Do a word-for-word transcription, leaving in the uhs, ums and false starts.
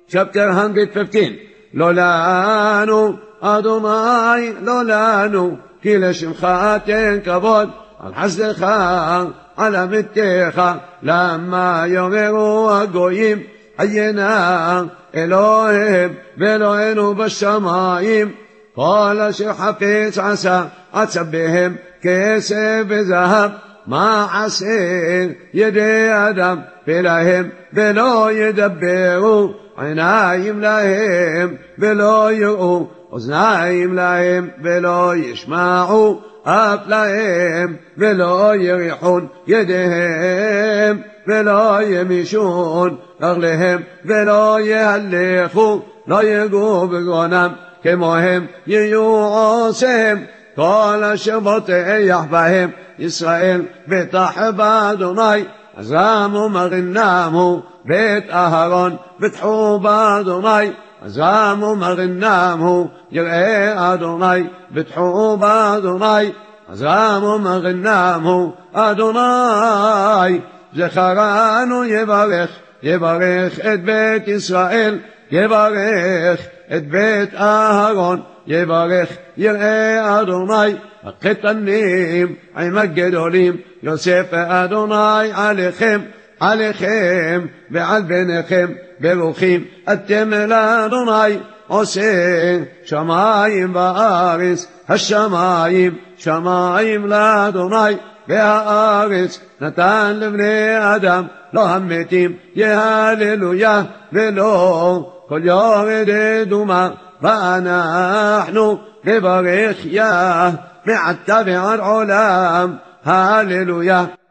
chapter one hundred fifteen. לא לנו, אדוני, לא לנו, כי לשמך תן כבוד, על חסדך, על אמיתך, למה יאמרו הגויים, עיינה אלוהים ואלוהינו בשמיים, כל אשר חפץ עשה, עצב בהם כסף וזהב, מעשה ידי אדם ולהם ולא ידברו, עיניים להם ולא יראו, אוזניים להם ולא ישמעו, אף להם ולא יריחון, ידיהם ולא ימישון, רגליהם ולא יהלכו, לא יגעו בגרונם, כמוהם יהיו עושיהם, כל אשר בוטח בהם ישראל בטח באדוני, אז רמו מרנמו בית אהרון, בטחו באדוני, אז רמו מרנמו יראה אדוני, בטחו באדוני, אז רמו מרנמו אדוני. זכרנו יברך, יברך את בית ישראל, יברך את בית אהרון, יברך יראה אדוני, הקטנים עם הגדולים, יוסף אדוני עליכם, עליכם ועל בניכם, ברוכים אתם לאדוני, עושה שמיים וארץ, השמיים שמיים לאדוני, והארץ נתן לבני אדם, לא המתים יהללויה, ולא כל יורד דומה, ואנחנו נברך יה מעתה ועד עולם, הללויה.